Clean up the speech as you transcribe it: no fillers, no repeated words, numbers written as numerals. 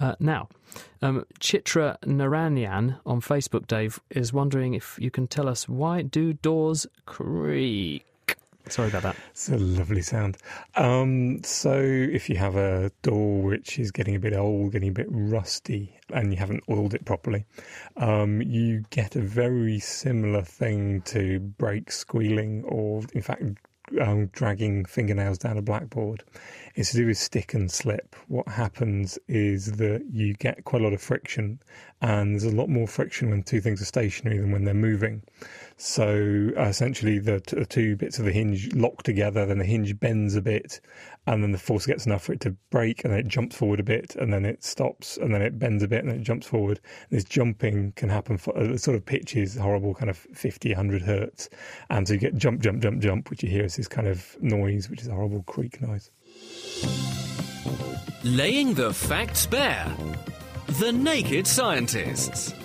Now, Chitra Naranyan on Facebook, Dave, is wondering if you can tell us, why do doors creak? Sorry about that. It's a lovely sound. So if you have a door which is getting a bit old, getting a bit rusty, and you haven't oiled it properly, you get a very similar thing to brakes squealing, or in fact dragging fingernails down a blackboard. It's to do with stick and slip. What happens is that you get quite a lot of friction, and there's a lot more friction when two things are stationary than when they're moving. So essentially the two bits of the hinge lock together, then the hinge bends a bit, and then the force gets enough for it to break, and then it jumps forward a bit, and then it stops, and then it bends a bit, and then it jumps forward. And this jumping can happen for the sort of pitch is horrible, kind of 50, 100 hertz. And so you get jump, jump, jump, jump, which you hear is this kind of noise, which is a horrible creak noise. Laying the facts bare. The Naked Scientists.